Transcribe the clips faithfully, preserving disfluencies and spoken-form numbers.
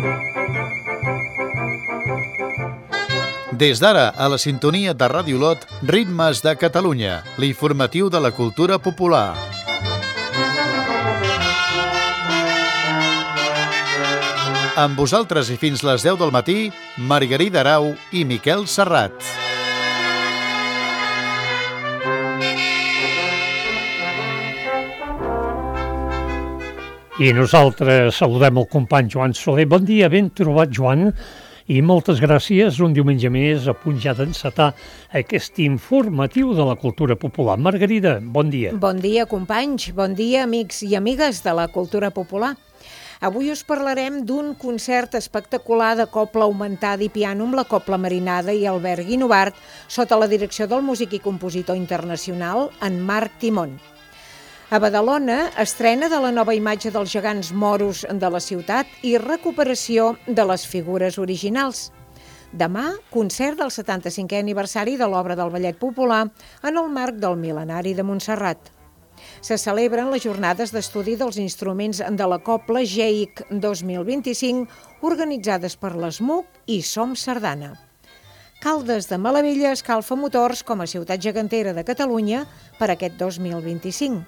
Des d'ara, a la sintonia de Ràdio Lot, Ritmes de Catalunya, l'informatiu de la cultura popular. Amb vosaltres i fins les deu del matí, Margarida Arau i Miquel Serrat. I nosaltres saludem el company Joan Soler. Bon dia, ben trobat, Joan. I moltes gràcies, un diumenge més, a punt ja d'encetar aquest informatiu de la cultura popular. Margarida, bon dia. Bon dia, companys. Bon dia, amics i amigues de la cultura popular. Avui us parlarem d'un concert espectacular de cobla augmentada i piano amb la Cobla Marinada i Albert Guinovart, sota la direcció del músic i compositor internacional, en Marc Timón. A Badalona, estrena de la nova imatge dels gegants moros de la ciutat i recuperació de les figures originals. Demà, concert del setanta-cinquè aniversari de l'obra del ballet popular en el marc del mil·lenari de Montserrat. Se celebren les jornades d'estudi dels instruments de la Cobla G I C dos mil vint-i-cinc, organitzades per l'ESMUC i Som Sardana. Caldes de Malavella escalfa motors com a ciutat gegantera de Catalunya per aquest dos mil vint-i-cinc.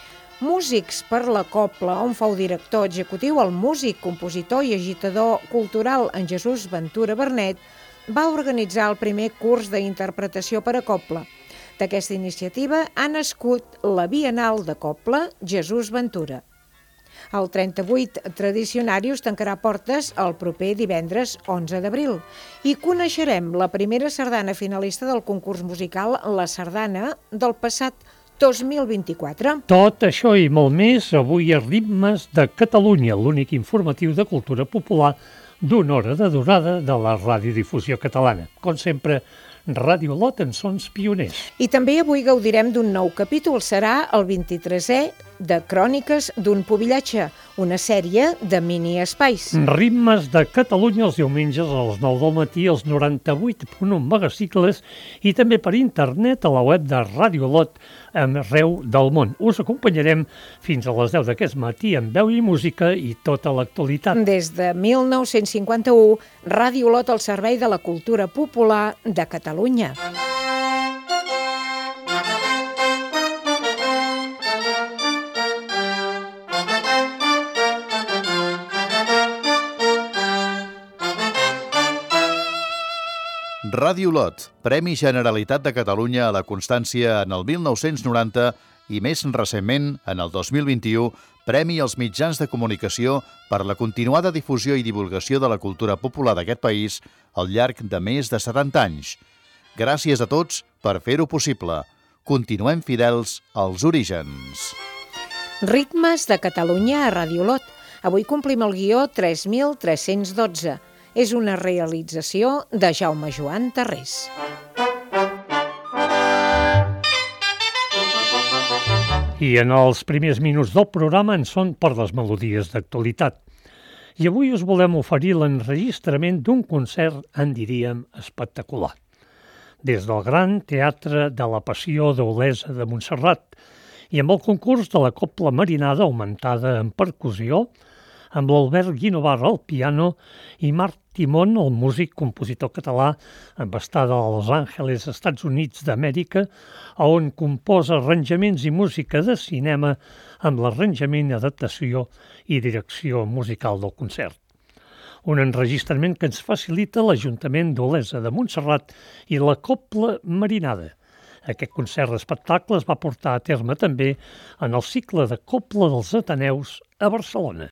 Músics per la Cobla, on fou director executiu el músic, compositor i agitador cultural en Jesús Ventura Bernet, va organitzar el primer curs d'interpretació per a cobla. D'aquesta iniciativa ha nascut la Bienal de Cobla Jesús Ventura. El trenta-vuit Tradicionarius tancarà portes el proper divendres onze d'abril i coneixerem la primera sardana finalista del concurs musical La Sardana del passat dos mil vint-i-quatre. Tot això i molt més avui a Ritmes de Catalunya, l'únic informatiu de cultura popular d'una hora de durada de la radiodifusió catalana. Com sempre, Ràdio Lot en sons pioners. I també avui gaudirem d'un nou capítol. Serà el vint-i-tresè de Cròniques d'un Pubillatge, una sèrie de mini-espais. Ritmes de Catalunya els diumenges a les nou del matí, als noranta-vuit punt u megacicles i també per internet a la web de Ràdio Lot arreu del món. Us acompanyarem fins a les deu d'aquest matí amb veu i música i tota l'actualitat. Des de mil nou-cents cinquanta-u, Ràdio Lot al servei de la cultura popular de Catalunya. Ràdio Lot, Premi Generalitat de Catalunya a la Constància en el mil nou-cents noranta i més recentment, en el dos mil vint-i-u, Premi als mitjans de comunicació per la continuada difusió i divulgació de la cultura popular d'aquest país al llarg de més de setanta anys. Gràcies a tots per fer-ho possible. Continuem fidels als orígens. Ritmes de Catalunya a Ràdio Lot. Avui complim el guió tres mil tres-cents dotze. És una realització de Jaume Joan Tarrés. I en els primers minuts del programa en són per les melodies d'actualitat. I avui us volem oferir l'enregistrament d'un concert, en diríem, espectacular. Des del Gran Teatre de la Passió d'Olesa de Montserrat i amb el concurs de la Cobla Marinada augmentada en percussió, amb l'Albert Guinovart al piano i Marc Timón, el músic compositor català amb estada a Los Angeles, Estats Units d'Amèrica, on composa arranjaments i música de cinema amb l'arranjament, adaptació i direcció musical del concert. Un enregistrament que ens facilita l'Ajuntament d'Olesa de Montserrat i la Cobla Marinada. Aquest concert espectacle es va portar a terme també en el cicle de Cobla dels Ateneus a Barcelona.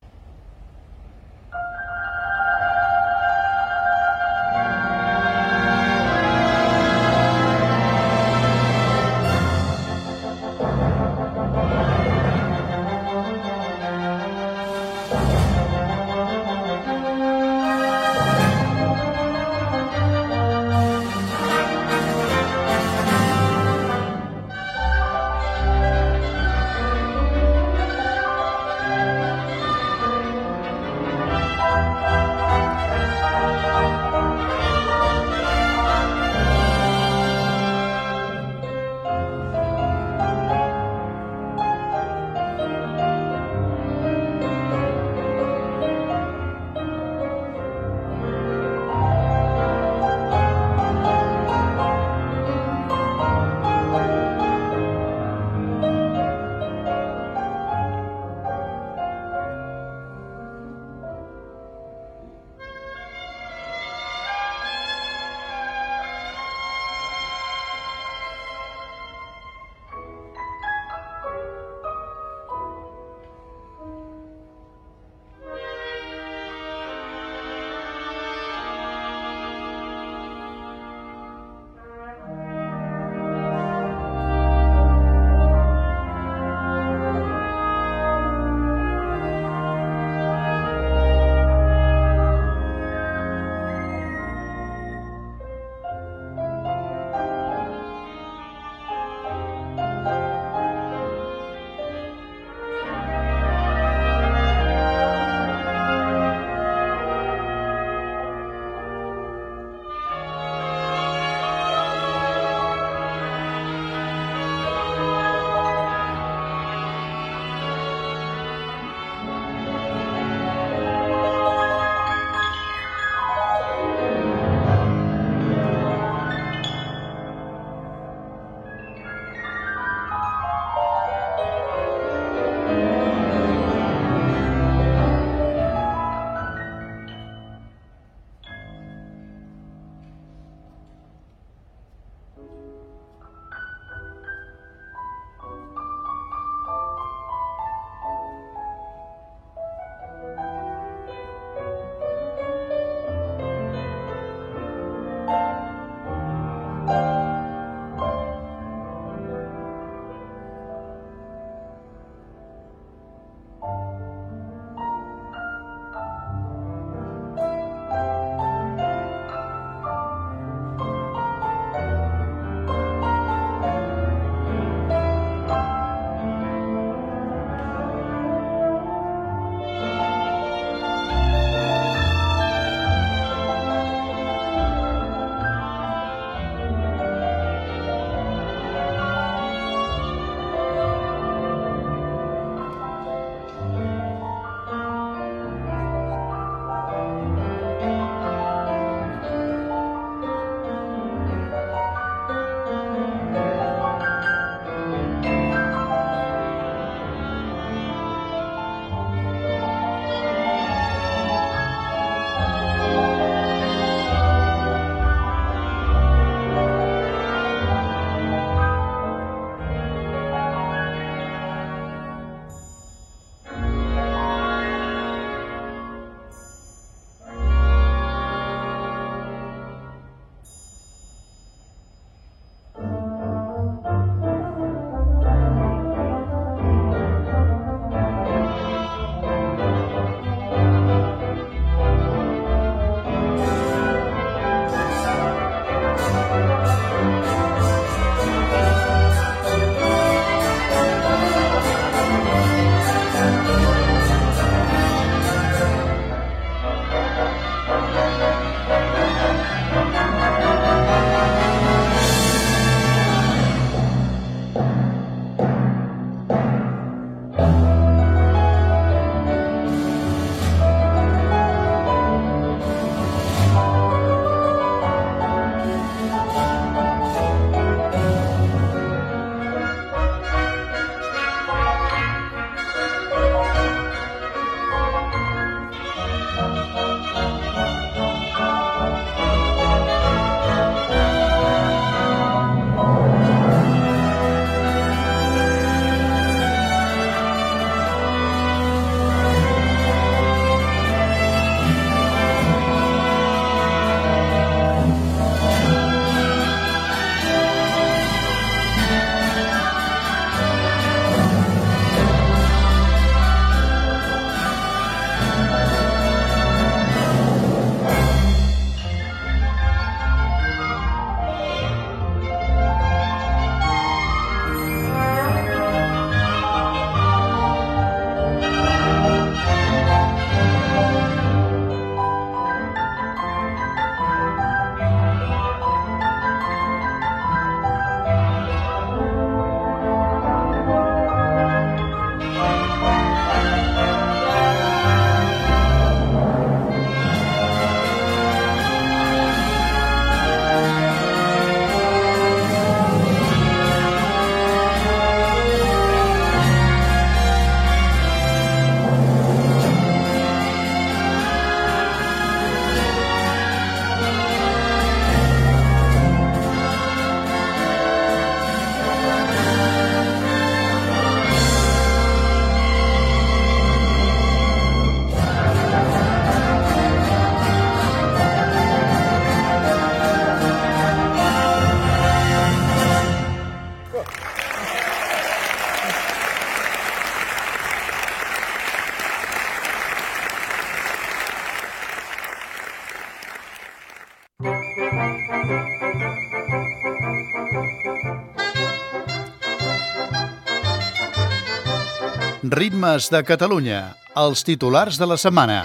Ritmes de Catalunya, els titulars de la setmana.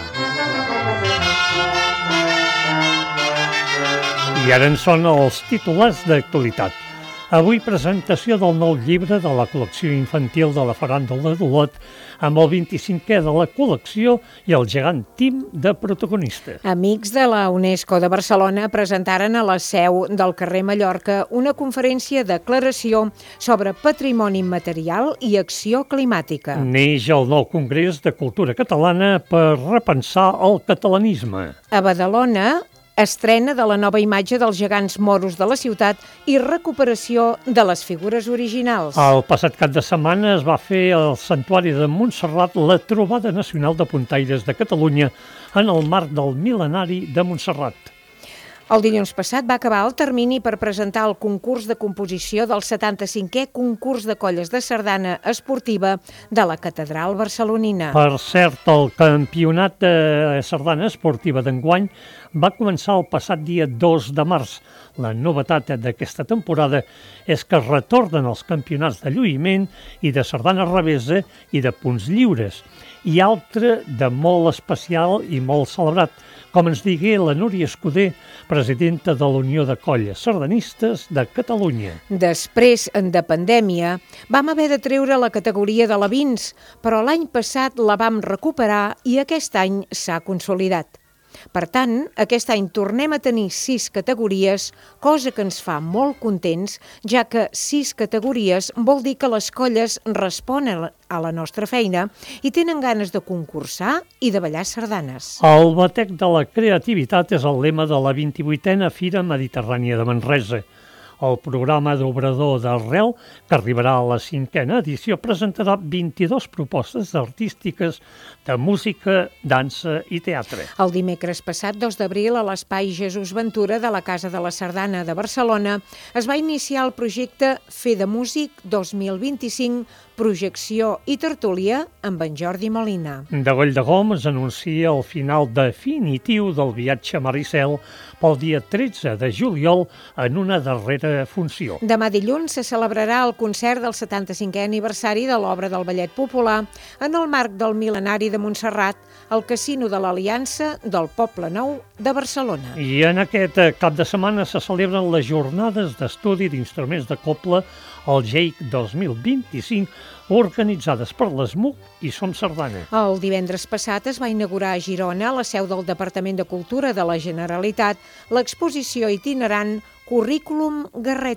I ara en són els titulars d'actualitat. Avui presentació del nou llibre de la col·lecció infantil de la Faràndula d'Olot amb el vint-i-cinquè de la col·lecció i el gegant Tim de protagonista. Amics de la UNESCO de Barcelona presentaren a la seu del carrer Mallorca una conferència d'aclaració sobre patrimoni immaterial i acció climàtica. Neix el nou Congrés de Cultura Catalana per repensar el catalanisme. A Badalona, estrena de la nova imatge dels gegants moros de la ciutat i recuperació de les figures originals. El passat cap de setmana es va fer al Santuari de Montserrat la trobada nacional de puntaires de Catalunya en el marc del mil·lenari de Montserrat. El dilluns passat va acabar el termini per presentar el concurs de composició del setanta-cinquè concurs de colles de sardana esportiva de la Catedral Barcelonina. Per cert, el campionat de sardana esportiva d'enguany va començar el passat dia dos de març. La novetat d'aquesta temporada és que retornen els campionats de lluïment i de sardana revesa i de punts lliures, i altre de molt especial i molt celebrat, com ens digué la Núria Escudé, presidenta de la Unió de Colles Sardanistes de Catalunya. Després de pandèmia, vam haver de treure la categoria de la Vins, però l'any passat la vam recuperar i aquest any s'ha consolidat. Per tant, aquest any tornem a tenir sis categories, cosa que ens fa molt contents, ja que sis categories vol dir que les colles responen a la nostra feina i tenen ganes de concursar i de ballar sardanes. El batec de la creativitat és el lema de la vint-i-vuitena Fira Mediterrània de Manresa. El programa d'Obrador d'Arrel, que arribarà a la cinquena edició, presentarà vint-i-dues propostes artístiques de música, dansa i teatre. El dimecres passat, dos d'abril, a l'Espai Jesús Ventura de la Casa de la Sardana de Barcelona, es va iniciar el projecte Fer de Músic dos mil vint-i-cinc, projecció i tertúlia amb en Jordi Molina. De Goll de Goms anuncia el final definitiu del viatge a Maricel pel dia tretze de juliol en una darrera funció. Demà dilluns se celebrarà el concert del setanta-cinquè aniversari de l'obra del Ballet Popular en el marc del mil·lenari de Montserrat al Casino de l'Aliança del Poble Nou de Barcelona. I en aquest cap de setmana se celebren les jornades d'estudi d'instruments de cobla, el GEIC dos mil vint-i-cinc, organitzades per l'ESMUC i Som Sardana. El divendres passat es va inaugurar a Girona, a la seu del Departament de Cultura de la Generalitat, l'exposició itinerant Currículum Garreta,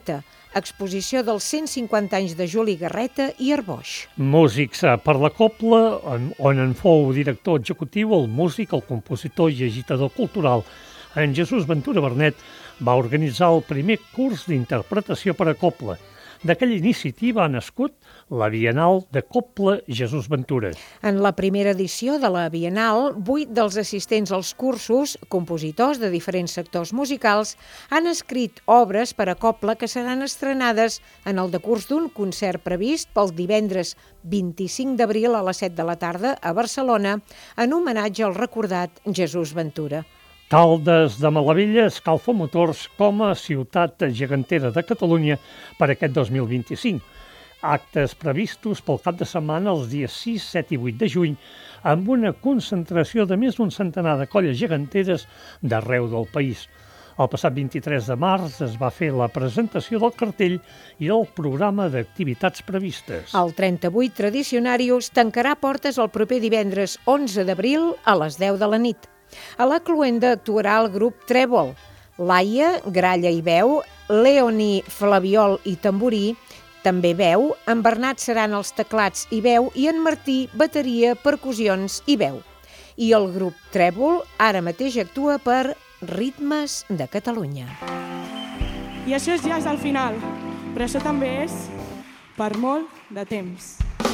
exposició dels cent cinquanta anys de Juli Garreta i Arboix. Músics per la Copla, on en fou director executiu, el músic, el compositor i agitador cultural en Jesús Ventura Bernet va organitzar el primer curs d'interpretació per a Copla. D'aquella iniciativa ha nascut la Bienal de Copla Jesús Ventura. En la primera edició de la Bienal, vuit dels assistents als cursos, compositors de diferents sectors musicals, han escrit obres per a Copla que seran estrenades en el decurs d'un concert previst pel divendres vint-i-cinc d'abril a les set de la tarda a Barcelona en homenatge al recordat Jesús Ventura. Caldes de Malavella escalfa motors com a ciutat gegantera de Catalunya per aquest dos mil vint-i-cinc. Actes previstos pel cap de setmana els dies sis, set i vuit de juny amb una concentració de més d'un centenar de colles geganteres d'arreu del país. El passat vint-i-tres de març es va fer la presentació del cartell i el programa d'activitats previstes. El trenta-vuit Tradicionarius tancarà portes el proper divendres onze d'abril a les deu de la nit. A la cloenda actuarà el grup Trèvol, Laia, gralla i veu, Leoni, flabiol i tamborí, també veu, en Bernat seran els teclats i veu i en Martí, bateria, percussions i veu. I el grup Trèvol ara mateix actua per Ritmes de Catalunya. I això ja és el final, però això també és per molt de temps.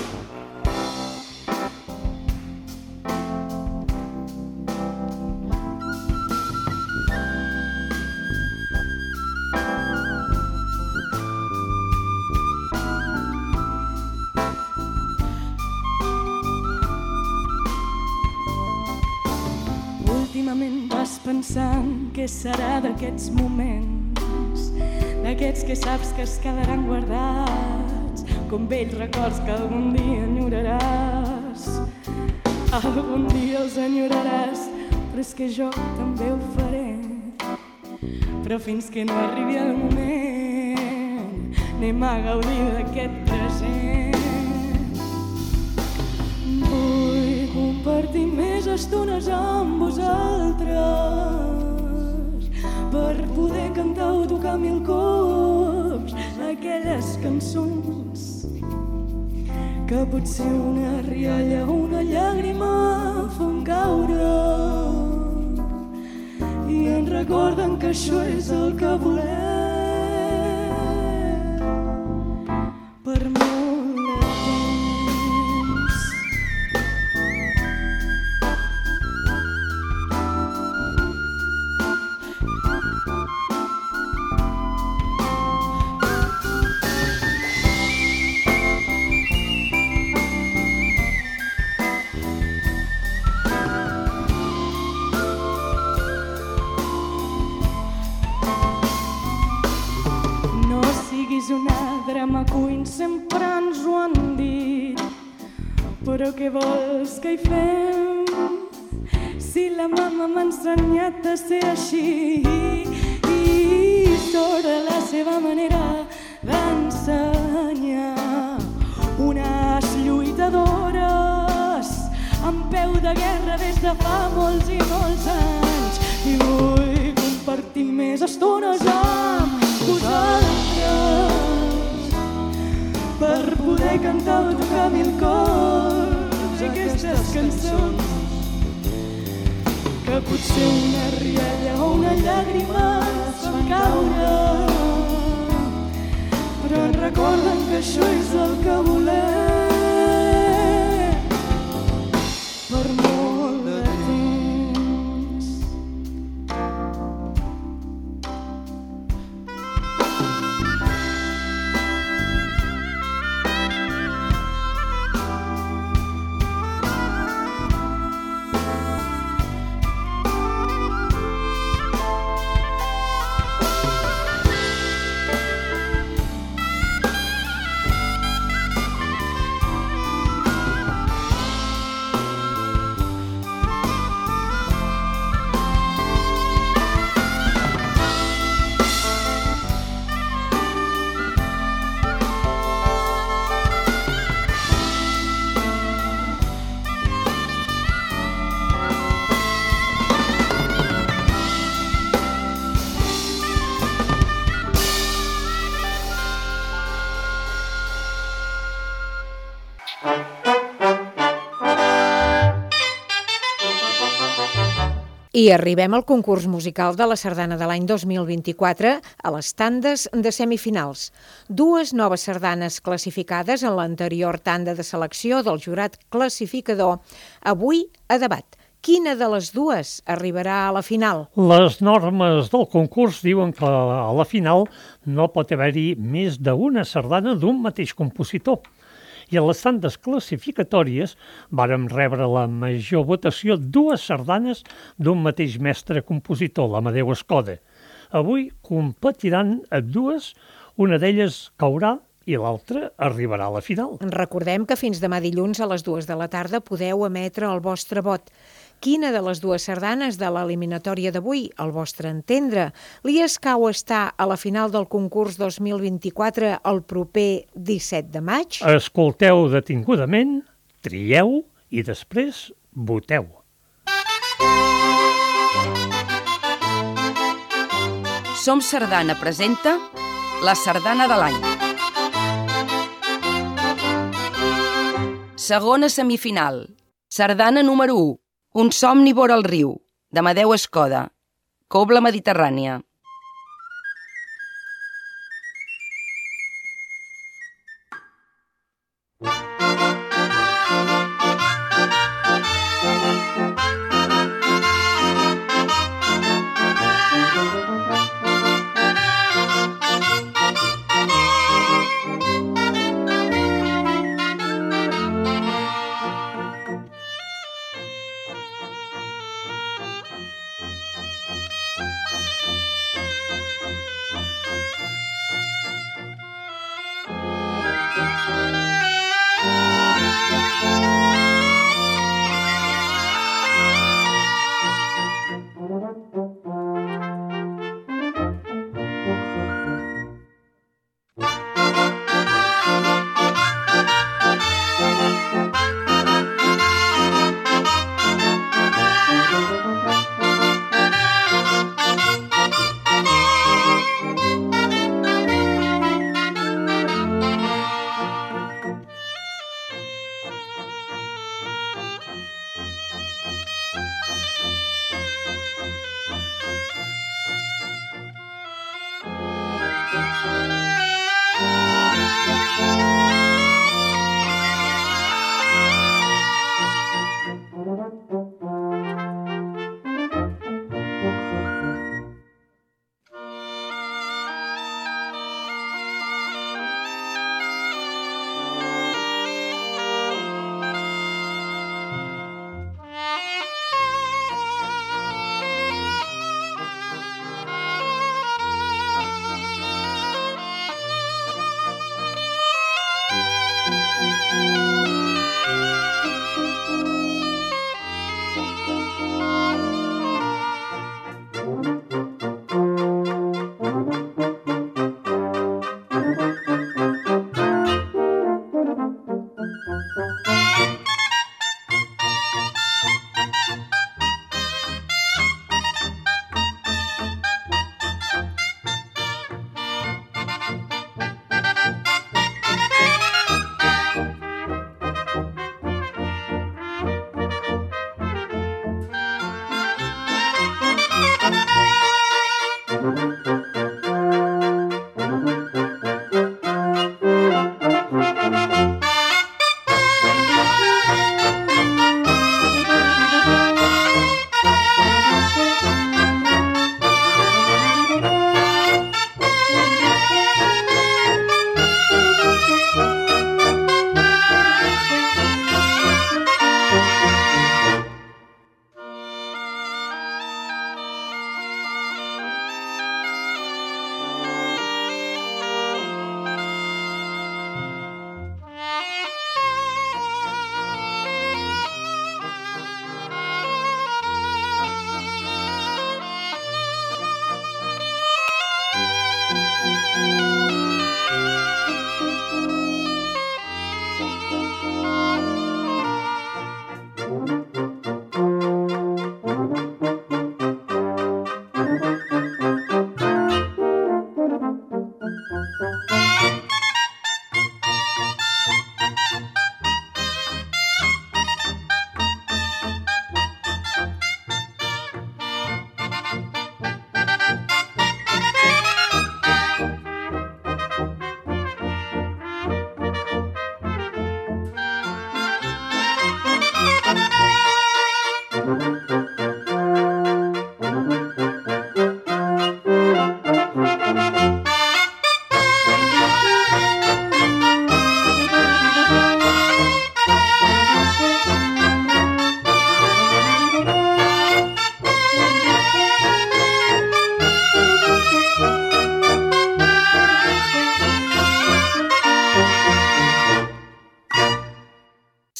Últimament vas pensant què serà d'aquests moments, d'aquests que saps que es quedaran guardats, com vells records que algun dia enyoraràs. Algun dia els enyoraràs, però és que jo també ho faré. Però fins que no arribi el moment, anem a gaudir d'aquest present. Vull compartir més estones amb vosaltres per poder cantar o tocar mil cops aquelles cançons que potser una rialla o una llàgrima fan caure i ens recorden que això és el que volem per molt de temps. Una drama queen, sempre ens ho han dit, però què vols que hi fem si la mama m'ha ensenyat a ser així i sobre la seva manera d'ensenyar unes lluitadores amb peu de guerra des de fa molts i molts anys i vull compartir més estones amb vosaltres per poder cantar o tocar mil cops aquestes cançons que potser una rialla o una llàgrima es fan caure però ens recorden que això és el que volem per molt de temps. I arribem al concurs musical de la sardana de l'any dos mil vint-i-quatre a les tandes de semifinals. Dues noves sardanes classificades en l'anterior tanda de selecció del jurat classificador, avui a debat. Quina de les dues arribarà a la final? Les normes del concurs diuen que a la final no pot haver-hi més d'una sardana d'un mateix compositor. I a les tandes classificatòries vàrem rebre la major votació dues sardanes d'un mateix mestre compositor, l'Amadeu Escoda. Avui competiran a dues, una d'elles caurà i l'altra arribarà a la final. Recordem que fins demà dilluns a les dues de la tarda podeu emetre el vostre vot. Quina de les dues sardanes de l'eliminatòria d'avui, al vostre entendre, li escau estar a la final del concurs dos mil vint-i-quatre el proper disset de maig? Escolteu detingudament, trieu i després voteu. Som Sardana presenta la sardana de l'any. Segona semifinal. Sardana número u. Un somni vora el riu, d'Amadeu Escoda. Cobla Mediterrània.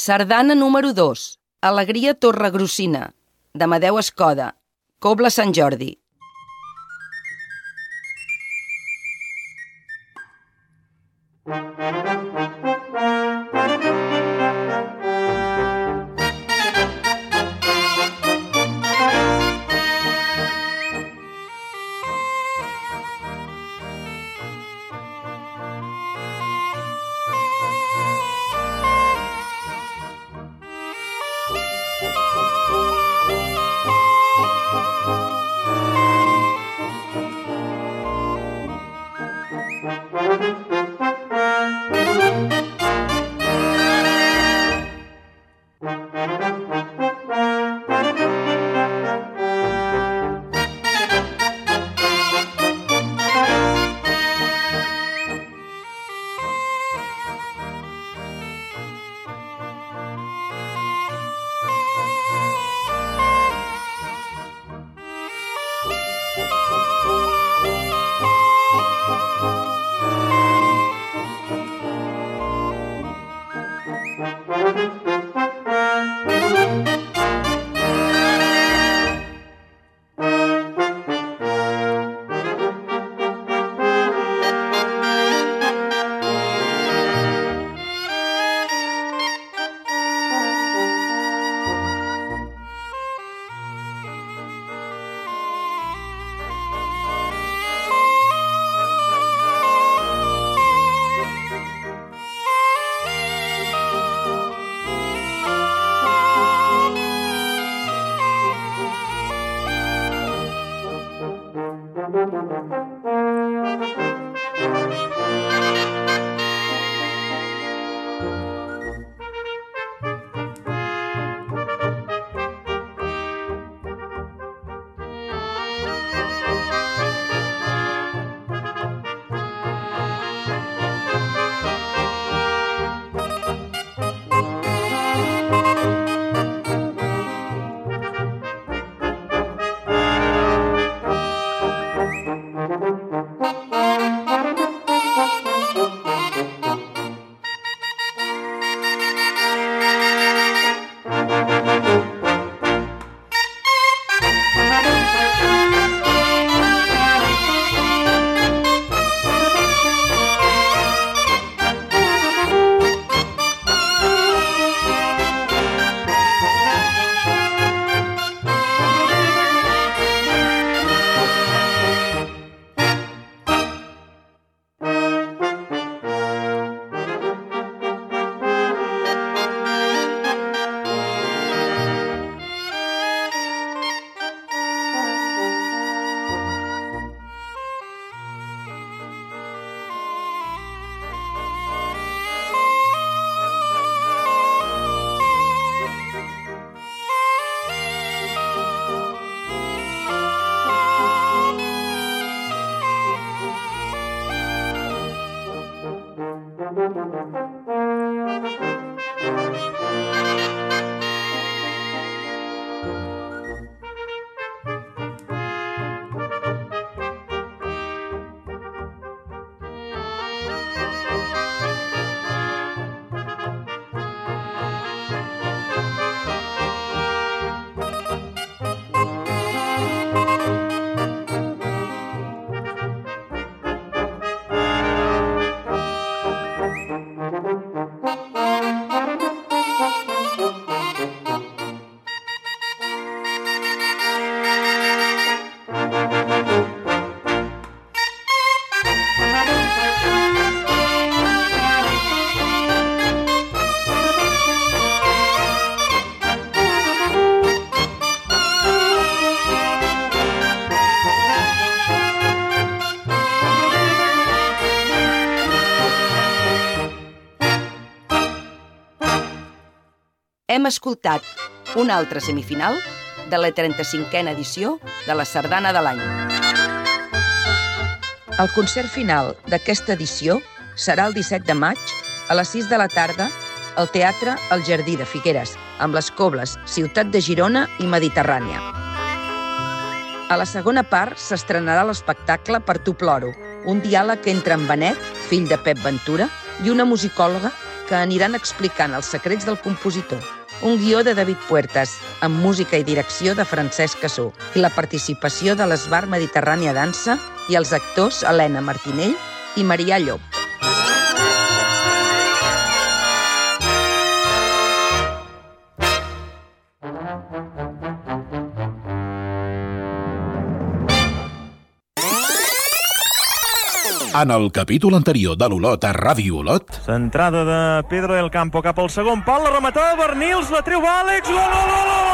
Sardana número dos. Alegria Torregrossina, d'Amadeu Escoda, Cobla Sant Jordi. Hem escoltat una altra semifinal de la trenta-cinquena edició de la Sardana de l'any. El concert final d'aquesta edició serà el disset de maig a les sis de la tarda al Teatre El Jardí de Figueres, amb les cobles Ciutat de Girona i Mediterrània. A la segona part s'estrenarà l'espectacle Per tu ploro, un diàleg entre en Benet, fill de Pep Ventura, i una musicòloga que aniran explicant els secrets del compositor. Un guió de David Puertas, amb música i direcció de Francesc Cassó, i la participació de l'Esbar Mediterrània Dansa i els actors Helena Martinell i Marià Llop. En el capítol anterior de l'Olot a Ràdio Olot... Centrada de Pedro del Campo cap al segon pal, la rematada, Bernils, la treu Àlex, gol, gol, gol, gol,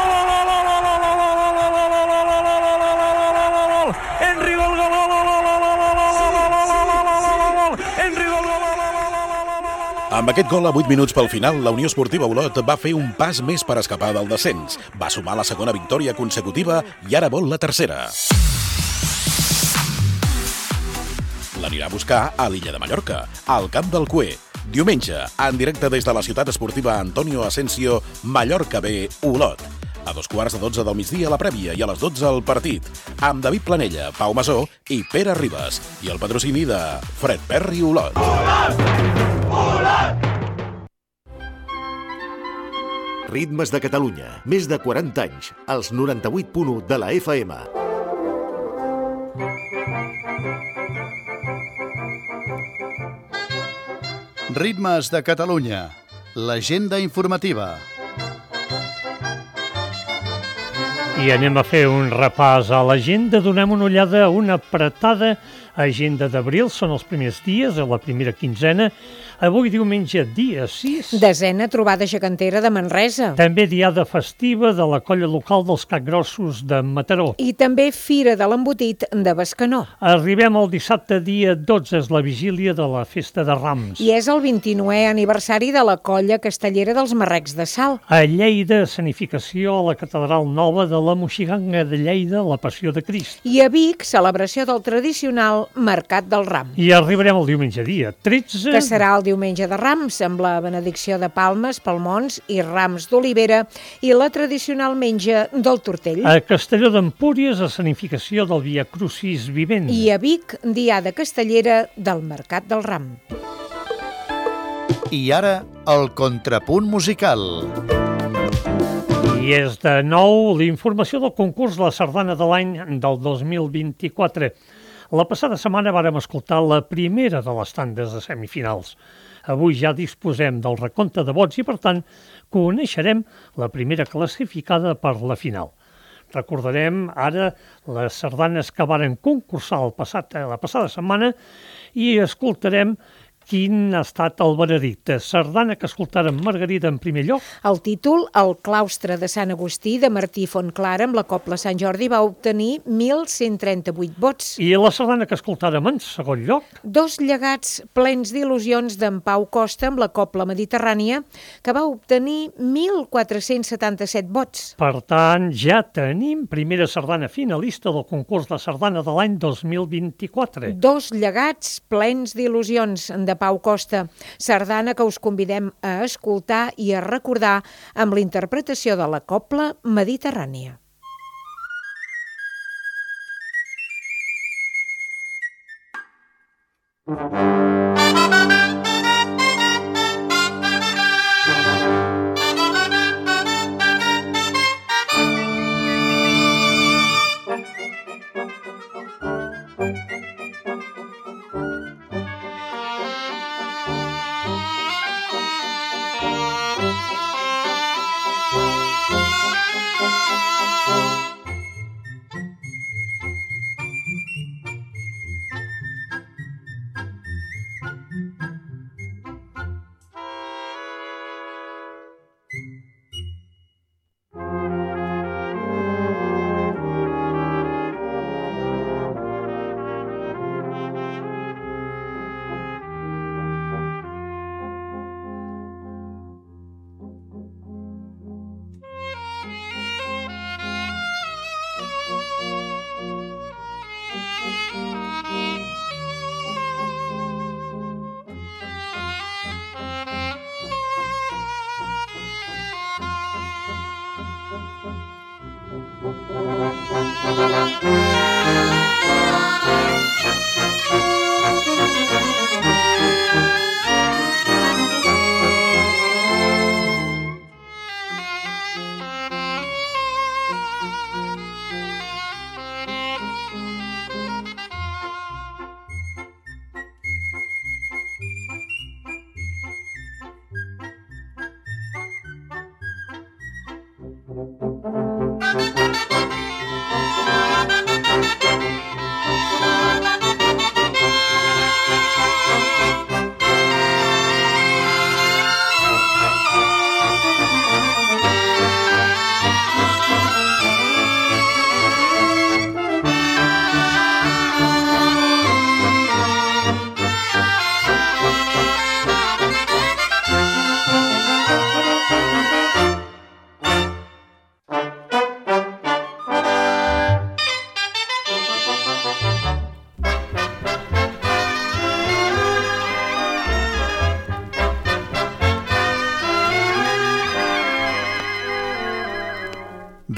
Henry, gol, gol, gol, Henry, gol, gol, Amb aquest gol a vuit minuts pel final, la Unió Esportiva Olot va fer un pas més per escapar del descens. Va sumar la segona victòria consecutiva i ara vol la tercera. L'anirà a buscar a l'illa de Mallorca, al Camp del Cué. Diumenge, en directe des de la ciutat esportiva Antonio Asensio, Mallorca B, Olot. A dos quarts de dotze del migdia la prèvia i a les dotze el partit, amb David Planella, Pau Masó i Pere Ribas, i el patrocini de Fred Perry Olot. Olot! Olot! Ritmes de Catalunya, més de quaranta anys, als noranta-vuit punt u de la F M. Ritmes de Catalunya, l'agenda informativa. I anem a fer un repàs a l'agenda. Donem una ullada a una apretada agenda d'abril. Són els primers dies, a la primera quinzena. Avui, diumenge, dia sis. Desena trobada gegantera de Manresa. També diada festiva de la colla local dels Capgrossos de Mataró. I també Fira de l'Embotit de Bescanó. Arribem al dissabte, dia dotze, és la vigília de la Festa de Rams. I és el vint-i-novè aniversari de la colla castellera dels Marrecs de Sal. A Lleida, escenificació a la Catedral Nova de la Moixiganga de Lleida, la Passió de Crist. I a Vic, celebració del tradicional Mercat del Ram. I arribarem al diumenge, dia tretze. Que serà el diumenge de Rams, amb la benedicció de palmes, palmons i rams d'olivera i la tradicional menja del tortell. A Castelló d'Empúries, escenificació del Via Crucis vivent. I a Vic, diada castellera del Mercat del Ram. I ara, el contrapunt musical. I és de nou l'informació del concurs La Sardana de l'any del dos mil vint-i-quatre. La passada setmana vàrem escoltar la primera de les tandes de semifinals. Avui ja disposem del recompte de vots i, per tant, coneixerem la primera classificada per la final. Recordarem ara les sardanes que varen concursar el passat, la passada setmana i escoltarem quin ha estat el veredicte. Sardana que escoltàrem Margarida en primer lloc. El títol, El claustre de Sant Agustí, de Martí Fontclara, amb la Cobla Sant Jordi, va obtenir mil cent trenta-vuit vots. I la sardana que escoltàrem en segon lloc. Dos llegats plens d'il·lusions d'en Pau Costa, amb la Cobla Mediterrània, que va obtenir mil quatre-cents setanta-set vots. Per tant, ja tenim primera sardana finalista del concurs de sardana de l'any dos mil vint-i-quatre. Dos llegats plens d'il·lusions de Pau Costa, sardana que us convidem a escoltar i a recordar amb la interpretació de la Cobla Mediterrània.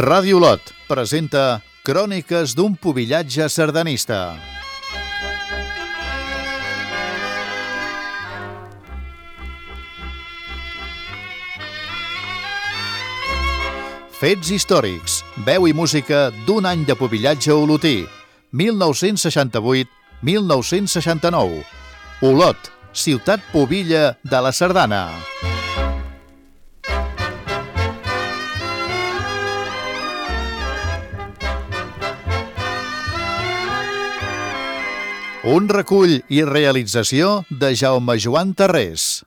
Ràdio Olot presenta Cròniques d'un pubillatge sardanista. Fets històrics, veu i música d'un any de pubillatge olotí, mil nou-cents seixanta-vuit a mil nou-cents seixanta-nou. Olot, ciutat pubilla de la sardana. Un recull i realització de Jaume Joan Tarrés.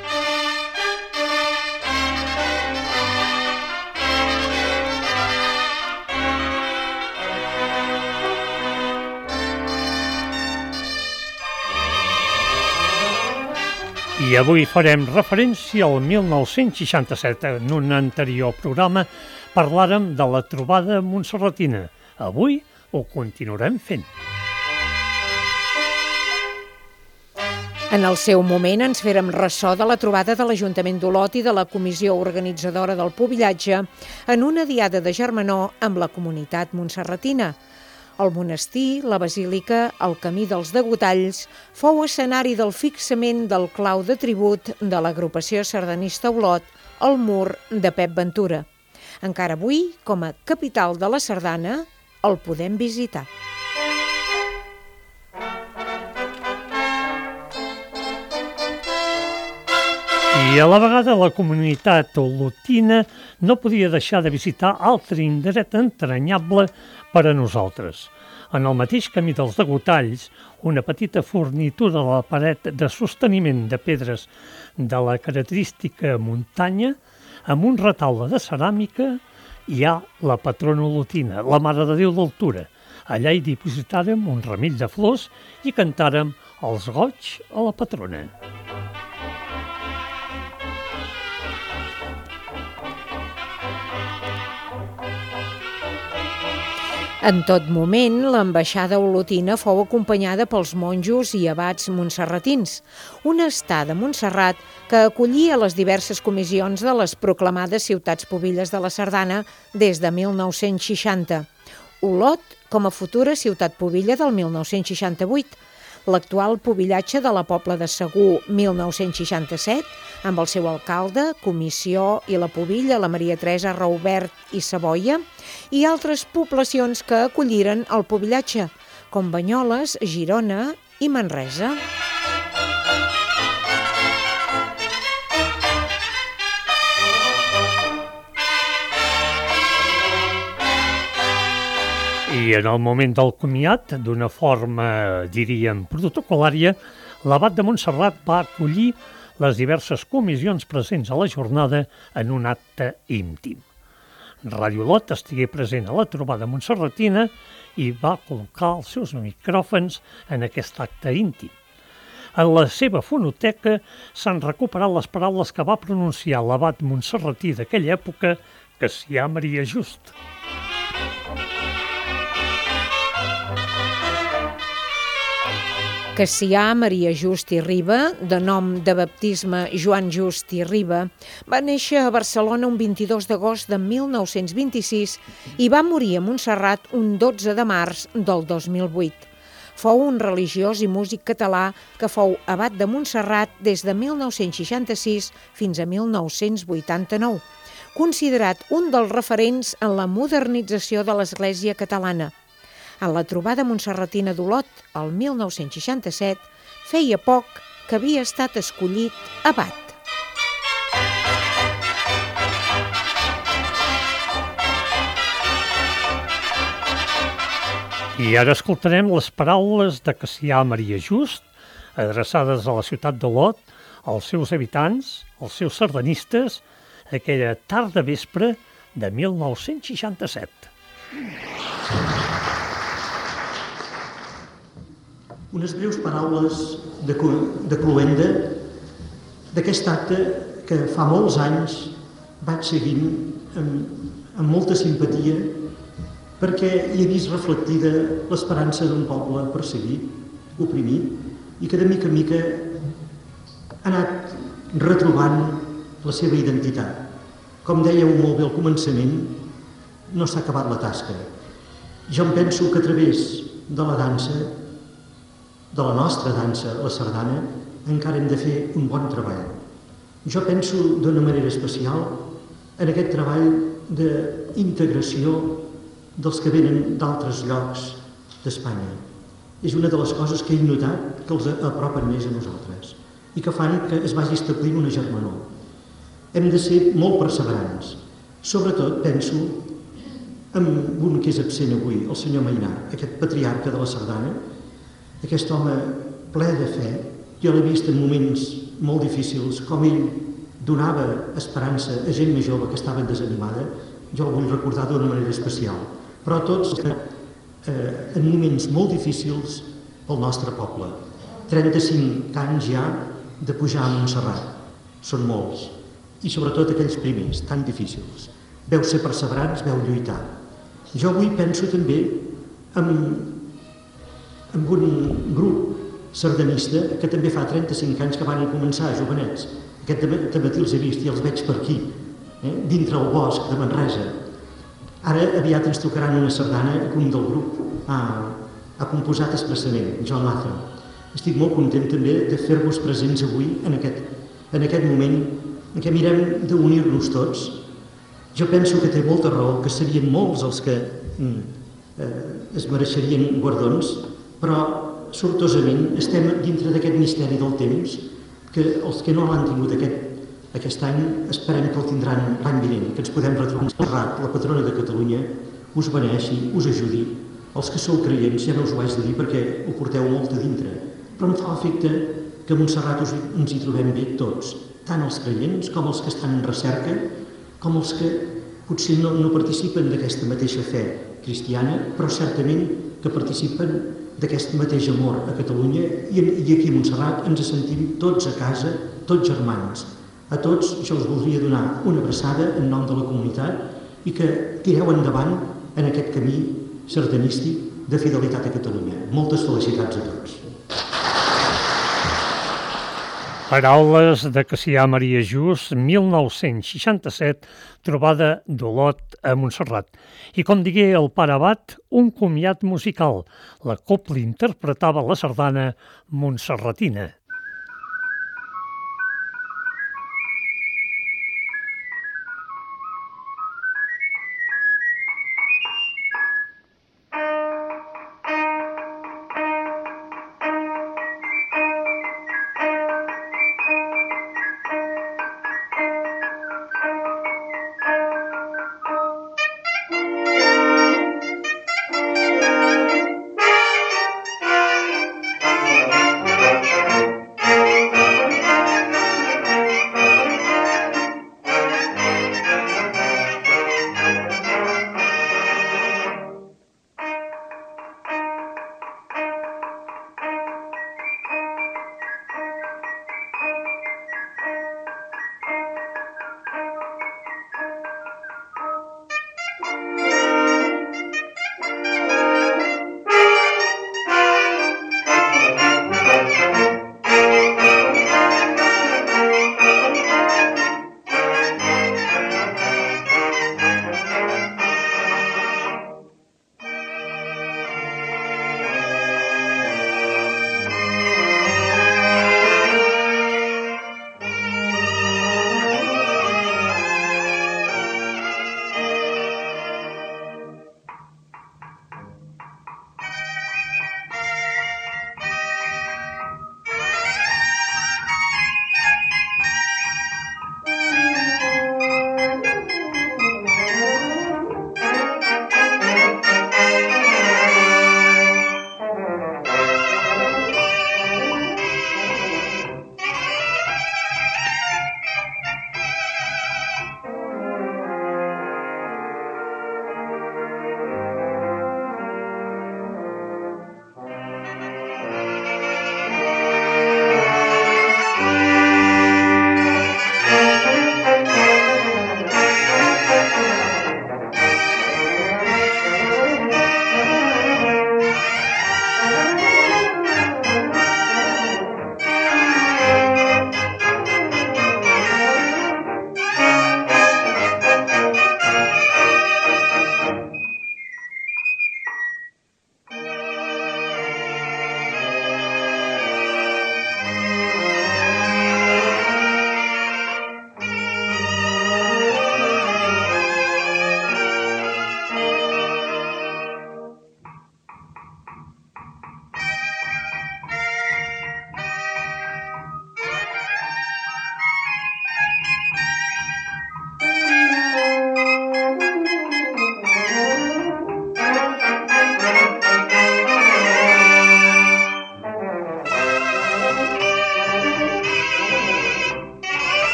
I avui farem referència al mil nou-cents seixanta-set. En un anterior programa parlàrem de la trobada montserratina. Avui ho continuarem fent. En el seu moment ens fèrem ressò de la trobada de l'Ajuntament d'Olot i de la comissió organitzadora del pubillatge en una diada de germanor amb la comunitat montserratina. El monestir, la basílica, el camí dels Degotalls, fou escenari del fixament del clau de tribut de l'agrupació sardanista Olot, el Mur de Pep Ventura. Encara avui, com a capital de la sardana, el podem visitar. I a la vegada la comunitat olotina no podia deixar de visitar altre indret entranyable per a nosaltres. En el mateix camí dels Degotalls, una petita fornitura a la paret de sosteniment de pedres de la característica muntanya, amb un retaule de ceràmica, hi ha la patrona olotina, la Mare de Déu d'Altura. Allà hi dipositàrem un ramill de flors i cantàrem els goig a la patrona. En tot moment, l'ambaixada olotina fou acompanyada pels monjos i abats montserratins, un estat de Montserrat que acollia les diverses comissions de les proclamades ciutats pubilles de la Sardana des de mil nou-cents seixanta. Olot com a futura ciutat pubilla del mil nou-cents seixanta-vuit, l'actual pubillatge de la Pobla de Segur mil nou-cents seixanta-set, amb el seu alcalde, comissió i la pubilla, la Maria Teresa Raubert i Savoia, i altres poblacions que acolliren el pubillatge, com Banyoles, Girona i Manresa. I en el moment del comiat, d'una forma, diríem, protocolària, l'abat de Montserrat va acollir les diverses comissions presents a la jornada en un acte íntim. Ràdio Olot estigué present a la trobada montserratina i va col·locar els seus micròfons en aquest acte íntim. En la seva fonoteca s'han recuperat les paraules que va pronunciar l'abat montserratí d'aquella època, Cassià Maria Just. Cassià Maria Just i Riba, de nom de baptisme Joan Just i Riba, va néixer a Barcelona un vint-i-dos d'agost de mil nou-cents vint-i-sis i va morir a Montserrat un dotze de març del dos mil vuit. Fou un religiós i músic català que fou abat de Montserrat des de mil nou-cents seixanta-sis fins a mil nou-cents vuitanta-nou, considerat un dels referents en la modernització de l'Església catalana. En la trobada montserratina d'Olot, el mil nou-cents seixanta-set, feia poc que havia estat escollit abat. I ara escoltarem les paraules de Cassià Maria Just, adreçades a la ciutat d'Olot, als seus habitants, als seus sardanistes, aquella tarda vespre de mil nou-cents seixanta-set. Unes breus paraules de, de cloenda d'aquest acte que fa molts anys vaig seguint amb, amb molta simpatia perquè hi he vist reflectida l'esperança d'un poble perseguit, oprimit, i que de mica en mica ha anat retrobant la seva identitat. Com dèieu molt bé al començament, no s'ha acabat la tasca. Jo em penso que a través de la dansa, de la nostra dansa, la sardana, encara hem de fer un bon treball. Jo penso d'una manera especial en aquest treball d'integració dels que venen d'altres llocs d'Espanya. És una de les coses que he notat que els apropen més a nosaltres i que fan que es vagi establint una germanor. Hem de ser molt perseverants. Sobretot penso en un que és absent avui, el senyor Mainar, aquest patriarca de la sardana, aquest home ple de fe. Jo l'he vist en moments molt difícils, com ell donava esperança a gent més jove que estava desanimada. Jo el vull recordar d'una manera especial. Però tots eh, en moments molt difícils pel nostre poble. trenta-cinc anys ja de pujar a Montserrat. Són molts. I sobretot aquells primers, tan difícils. Veu ser perseverants, veu lluitar. Jo avui penso també en, en un grup sardanista que també fa trenta-cinc anys que van començar, jovenets. Aquest dematí els he vist i els veig per aquí, eh, dintre el bosc de Manresa. Ara aviat ens tocaran una sardana que un del grup ha, ha composat expressament, John Latham. Estic molt content també de fer-vos presents avui en aquest, en aquest moment en què mirem d'unir-nos tots. Jo penso que té molta raó, que serien molts els que eh, es mereixerien guardons, però sortosament estem dintre d'aquest misteri del temps que els que no l'han tingut aquest, aquest any esperem que el tindran l'any vinent, que ens podem retrobar. La patrona de Catalunya us beneixi, us ajudi. Els que sou creients ja no us ho haig de dir perquè ho porteu molt a dintre, però em fa l'efecte que a Montserrat us, ens hi trobem bé tots, tant els creients com els que estan en recerca, com els que potser no, no participen d'aquesta mateixa fe cristiana, però certament que participen d'aquest mateix amor a Catalunya i, i aquí a Montserrat ens sentim tots a casa, tots germans. A tots jo us voldria donar una abraçada en nom de la comunitat i que tireu endavant en aquest camí sardanístic de fidelitat a Catalunya. Moltes felicitats a tots. Paraules de Cassià Maria Just, mil nou-cents seixanta-set, trobada d'Olot a Montserrat. I com digué el pare abat, un comiat musical. La cobla interpretava la sardana montserratina.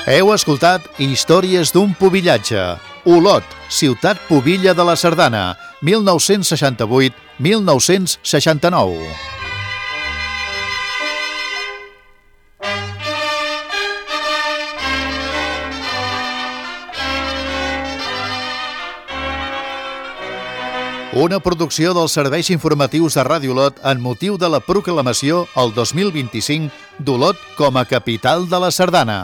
Heu escoltat Històries d'un pubillatge. Olot, ciutat pubilla de la Sardana, mil nou-cents seixanta-vuit a mil nou-cents seixanta-nou. Una producció dels serveis informatius de Ràdio Olot en motiu de la proclamació el dos mil vint-i-cinc d'Olot com a capital de la Sardana.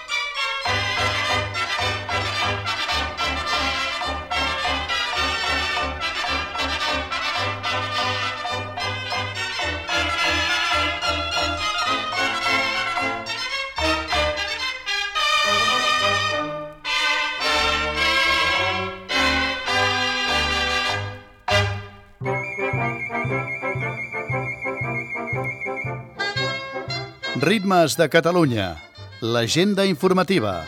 Ritmes de Catalunya, l'agenda informativa.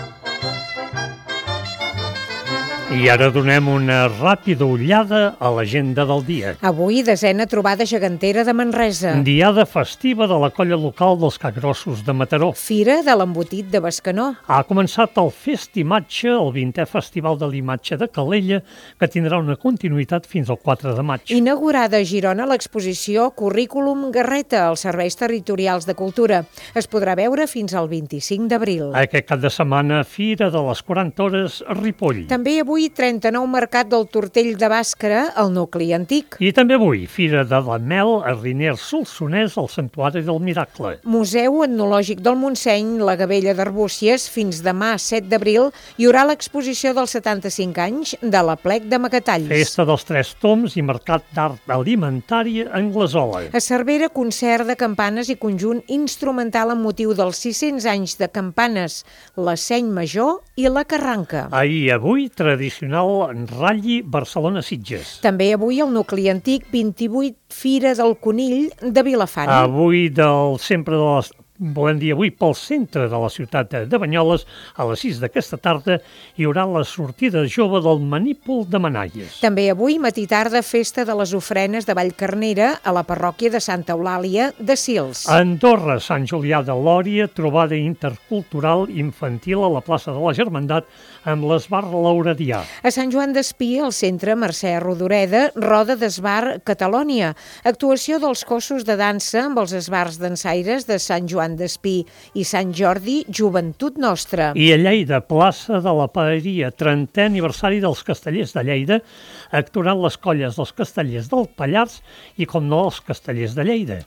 I ara donem una ràpida ullada a l'agenda del dia. Avui, desena trobada gegantera de Manresa. Diada festiva de la colla local dels Capgrossos de Mataró. Fira de l'embotit de Bescanó. Ha començat el Festimatge, el vintè Festival de l'Imatge de Calella, que tindrà una continuïtat fins al quatre de maig. Inaugurada a Girona l'exposició Currículum Garreta als Serveis Territorials de Cultura. Es podrà veure fins al vint-i-cinc d'abril. Aquest cap de setmana, Fira de les quaranta hores a Ripoll. També avui trenta-nou Mercat del Tortell de Bàscara, al nucli antic. I també avui, Fira de la Mel a Riner Solsonès, al Santuari del Miracle. Museu Etnològic del Montseny, la Gavella d'Arbúcies, fins demà, set d'abril, hi haurà l'exposició dels setanta-cinc anys de l'Aplec de Macatalls. Festa dels Tres Toms i Mercat d'Art Alimentari a Anglesola. A Cervera, concert de campanes i conjunt instrumental amb motiu dels sis-cents anys de campanes, la Seny Major i la Carranca. Ahir avui, tradicional Ralli Barcelona-Sitges. També avui al nucli antic, vint-i-vuit Fira del Conill de Vilafant. Avui del sempre de les... Volem dir avui pel centre de la ciutat de Banyoles, a les sis d'aquesta tarda, hi haurà la sortida jove del Manípol de Manalles. També avui, matí tarda, festa de les ofrenes de Vallcarnera a la parròquia de Santa Eulàlia de Sils. A Andorra, Sant Julià de Lòria, trobada intercultural infantil a la plaça de la Germandat amb l'esbar Lauradià. A Sant Joan d'Espí, al centre Mercè Rodoreda, roda d'esbar Catalònia, actuació dels cossos de dansa amb els esbars dansaires de Sant Joan d'Espí i Sant Jordi, Joventut Nostra. I a Lleida, plaça de la Paeria, trentè aniversari dels Castellers de Lleida, actuaran les colles dels Castellers del Pallars i, com no, els Castellers de Lleida.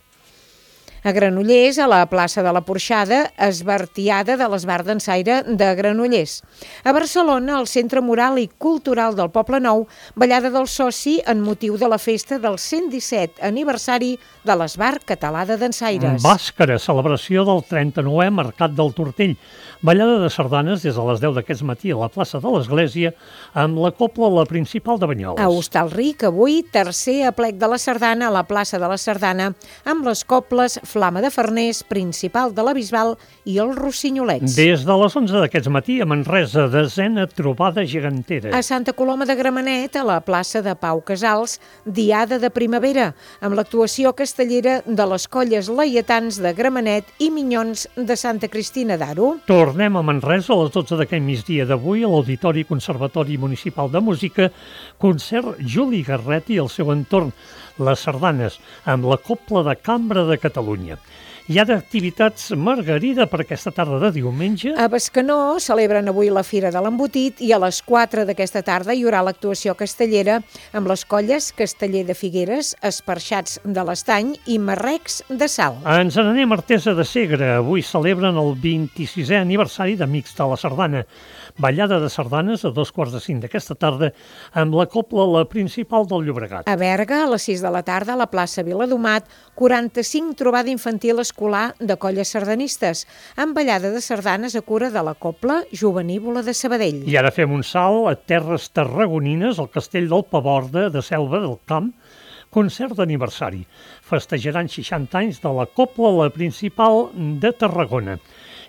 A Granollers, a la plaça de la Porxada, esbartiada de l'esbar dansaire de Granollers. A Barcelona, al Centre Moral i Cultural del Poble Nou, ballada del soci en motiu de la festa del cent disset aniversari de l'esbar català de dansaires. Bàscara, celebració del trenta-nouè Mercat del Tortell. Ballada de sardanes des de les deu d'aquest matí a la plaça de l'Església amb la copla La Principal de Banyoles. A Hostalric, avui, tercer aplec de la sardana a la plaça de la Sardana amb les coples Flama de Farners, Principal de la Bisbal i els Rossinyolets. Des de les onze d'aquest matí a Manresa, desena trobada gegantera. A Santa Coloma de Gramenet, a la plaça de Pau Casals, diada de primavera, amb l'actuació castellera de les colles laietans de Gramenet i Minyons de Santa Cristina d'Aro. Tornem a Manresa a les dotze d'aquest migdia d'avui a l'Auditori Conservatori Municipal de Música, concert Juli Garret i el seu entorn, les sardanes, amb la Copla de Cambra de Catalunya. Hi ha activitats, Margarida, per aquesta tarda de diumenge? A Bescanó celebren avui la Fira de l'Embotit i a les quatre d'aquesta tarda hi haurà l'actuació castellera amb les colles Casteller de Figueres, Esparxats de l'Estany i Marrecs de Sal. Ens n'anem a Artesa de Segre. Avui celebren el vint-i-sisè aniversari d'Amics de la Sardana. Ballada de sardanes a dos quarts de cinc d'aquesta tarda amb la copla La Principal del Llobregat. A Berga, a les sis de la tarda, a la plaça Viladomat, quaranta-cinc trobada infantil escolar de colles sardanistes, amb ballada de sardanes a cura de la copla Jovenívola de Sabadell. I ara fem un salt a terres tarragonines, al castell del Paborda de Selva del Camp, concert d'aniversari. Festejaran seixanta anys de la copla La Principal de Tarragona.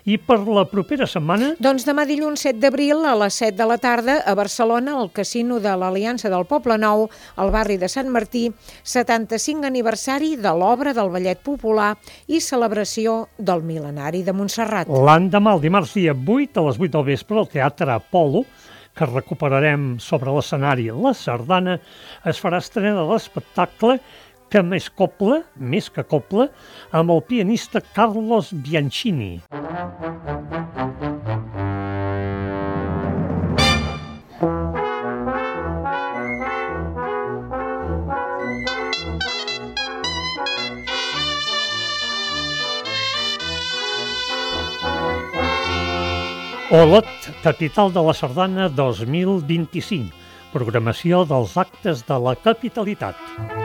I per la propera setmana? Doncs demà dilluns set d'abril a les set de la tarda a Barcelona, al Casino de l'Aliança del Poble Nou, al barri de Sant Martí, setanta-cinc aniversari de l'obra del ballet popular i celebració del mil·lenari de Montserrat. L'endemà, el dimarts dia vuit, a les vuit del vespre, al Teatre Apolo, que recuperarem sobre l'escenari La Sardana, es farà estrena de l'espectacle que més copla, més que copla, amb el pianista Carlos Bianchini. Olot, capital de la Sardana dos mil vint-i-cinc. Programació dels actes de la capitalitat.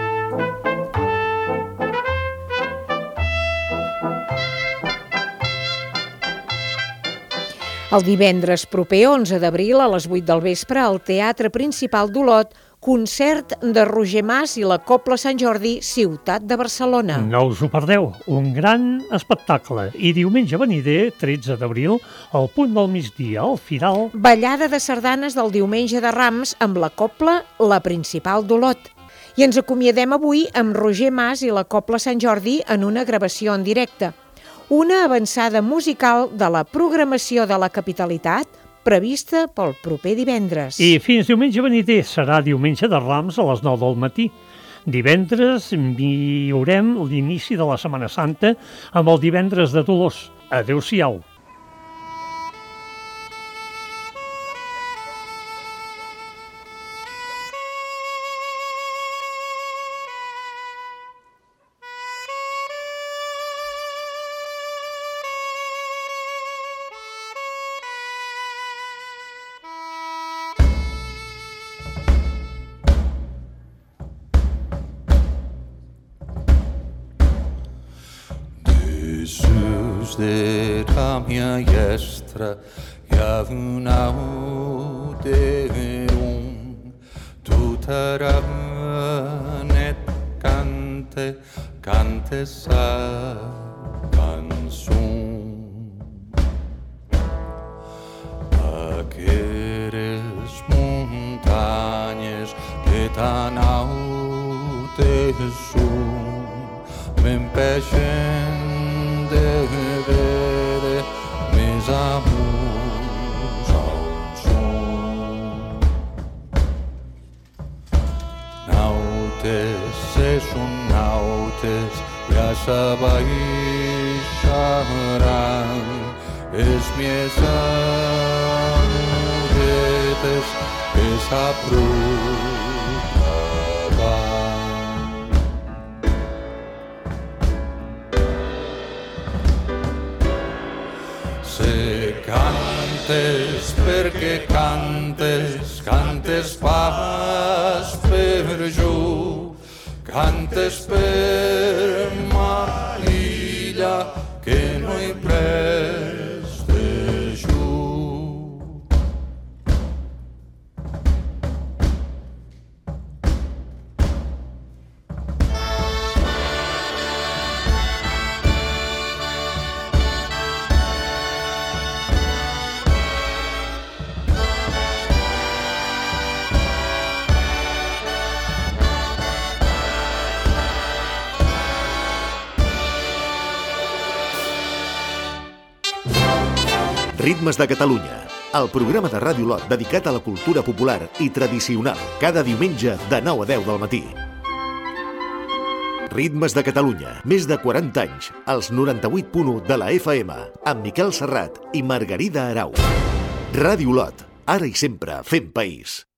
El divendres proper, onze d'abril, a les vuit del vespre, al Teatre Principal d'Olot, concert de Roger Mas i la Cobla Sant Jordi, Ciutat de Barcelona. No us ho perdeu, un gran espectacle. I diumenge venider, tretze d'abril, al punt del migdia, al Firal, ballada de sardanes del diumenge de Rams amb la Cobla, la Principal d'Olot. I ens acomiadem avui amb Roger Mas i la Cobla Sant Jordi en una gravació en directe. Una avançada musical de la programació de la capitalitat prevista pel proper divendres. I fins diumenge venider serà diumenge de Rams a les nou del matí. Divendres viurem l'inici de la Setmana Santa amb el divendres de Dolors. Adéu-siau. de ramia iestra javnau deum tutaranet cante cante sa canzun aqueres montañes que tan aute sun m'empeixen de vedere mes amors al son. Nautes se son nautes, ja s'abaixaran es mies amuretes que s'aproparan. Se cantes perquè cantes, cantes pas per jo, cantes per ma illa que no hi preste jo. Ritmes de Catalunya, el programa de Ràdio Olot dedicat a la cultura popular i tradicional, cada diumenge de nou a deu del matí. Ritmes de Catalunya, més de quaranta anys, als noranta-vuit punt u de la F M, amb Miquel Serrat i Margarida Arau. Ràdio Olot, ara i sempre fent país.